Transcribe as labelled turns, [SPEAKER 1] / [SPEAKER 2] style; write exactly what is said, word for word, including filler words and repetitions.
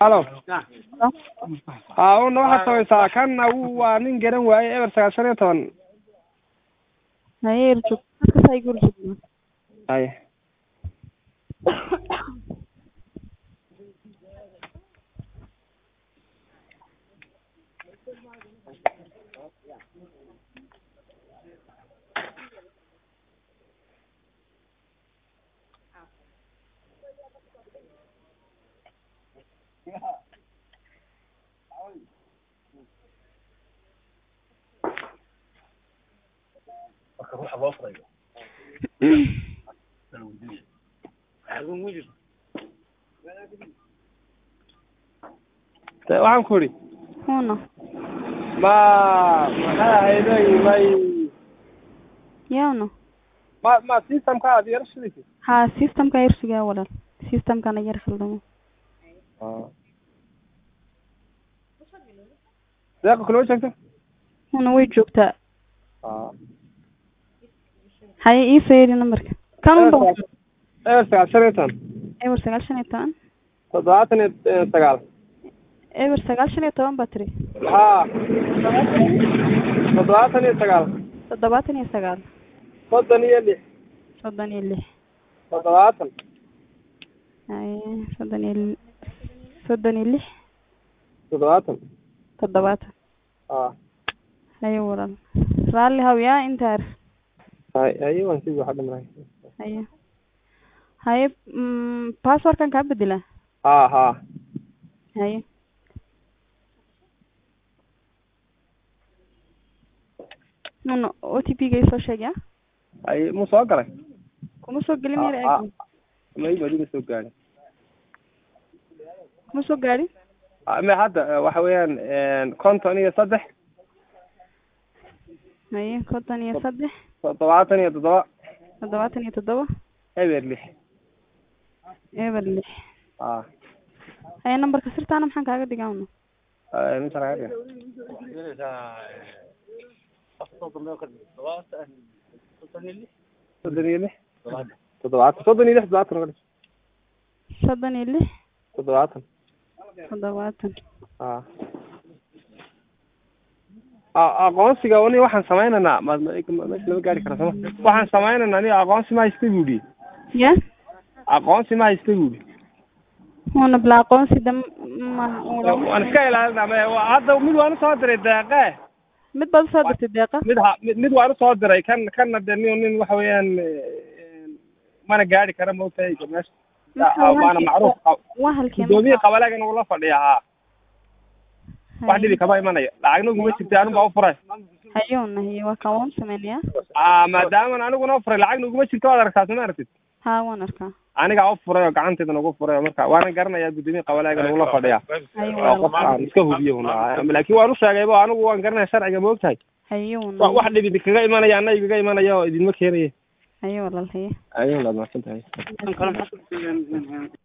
[SPEAKER 1] Halo. Ah, uno waxa tawaysaa kan waa nin garan waayay eber sagaashan iyo toban.
[SPEAKER 2] Haye irjo ka say gurjid.
[SPEAKER 1] Haye.
[SPEAKER 3] روح بفرج
[SPEAKER 1] waxaan ku ri
[SPEAKER 2] Hono.
[SPEAKER 1] ma maxaa hayday may
[SPEAKER 2] Yaano.
[SPEAKER 1] ma ma system ka aad yar shidii
[SPEAKER 2] Ha system ka irsiga walaal. System kana yar khaldamo.
[SPEAKER 1] ah Deeq kula joogta
[SPEAKER 2] Hono way joogtaa.
[SPEAKER 1] ah
[SPEAKER 2] Haye ii feeri numberka. Kan u dhow.
[SPEAKER 1] eber sagaashan iyo toban.
[SPEAKER 2] Eber sagaashan iyo toban.
[SPEAKER 1] toddobaatan iyo sagaal.
[SPEAKER 2] Eber sagaashan iyo toban battery.
[SPEAKER 1] Ha. toddobaatan iyo sagaal.
[SPEAKER 2] toddobaatan iyo sagaal.
[SPEAKER 1] soddon iyo lix.
[SPEAKER 2] soddon iyo lix.
[SPEAKER 1] toddobaatan.
[SPEAKER 2] Haye soddon iyo lix. soddon iyo lix.
[SPEAKER 1] toddobaatan.
[SPEAKER 2] toddobaatan.
[SPEAKER 1] ah
[SPEAKER 2] haye walaal. Raalli hawyaa intaar.
[SPEAKER 1] hay hay waan sidii waxa dhamay.
[SPEAKER 2] haye haye mm password kan ka bedela.
[SPEAKER 1] ha ha
[SPEAKER 2] haye no O T P ga soo sheegay.
[SPEAKER 1] ay mu soo galay
[SPEAKER 2] kuma soo gelin yar eeg.
[SPEAKER 1] may badi soo gaaray
[SPEAKER 2] kuma soo gaari.
[SPEAKER 1] ma hadda waxa weeyaan konton iyo saddex.
[SPEAKER 2] haye konton iyo saddex.
[SPEAKER 1] toddobaatan iyo toddoba.
[SPEAKER 2] toddobaatan iyo toddoba.
[SPEAKER 1] eber lix.
[SPEAKER 2] eber lix.
[SPEAKER 1] ah
[SPEAKER 2] haye numberka sirtaana maxaan kaaga dhigaano.
[SPEAKER 1] ay min saraaga soddon iyo lix. toddobaatan soddon iyo lix toddobaatan
[SPEAKER 2] soddon iyo lix.
[SPEAKER 1] toddobaatan.
[SPEAKER 2] toddobaatan.
[SPEAKER 1] ah aqoonsiga wani waxaan sameynaa ma ma lama gaari karo sama waxaan sameynaa ani aqoonsi ma haysto buudi
[SPEAKER 2] ya
[SPEAKER 1] aqoonsi ma haysto buudi
[SPEAKER 2] wana bla aqoonsi dam ma
[SPEAKER 1] waan iska ilaalinaa ma hadda mid waan soo diray deeqe
[SPEAKER 2] mid baad soo dirtay deeqa
[SPEAKER 1] mid mid waan soo diray kan kan nin nin waxa weeyaan mana gaari kara ma ogtahay meesha waana macruuf
[SPEAKER 2] waa halkeen
[SPEAKER 1] doodii qabalagan uu la fadhiyaa wax dhibi kama imanayo lacagna kuma jirtay anigu baa u furay
[SPEAKER 2] hayoona hiyo waa kawan sameynaya
[SPEAKER 1] ah maadaama aniguna u furay lacagna kuma jirto waad arkaa soo aragtid
[SPEAKER 2] ha waan arkaa
[SPEAKER 1] aniga u furay oo gacanteeda nagu furay marka waana garanayaa gudoomiye qabalagan uu la fadhiyaa hayo iska hubiyo laakiin waan u sheegay baa anigu waan garanayaa sharciga ma ogtahay hayoona wax dhibi kaga imanaya anaga kaga imanaya oo idin ma keenayo hayo walaalhay hayo la ma santahay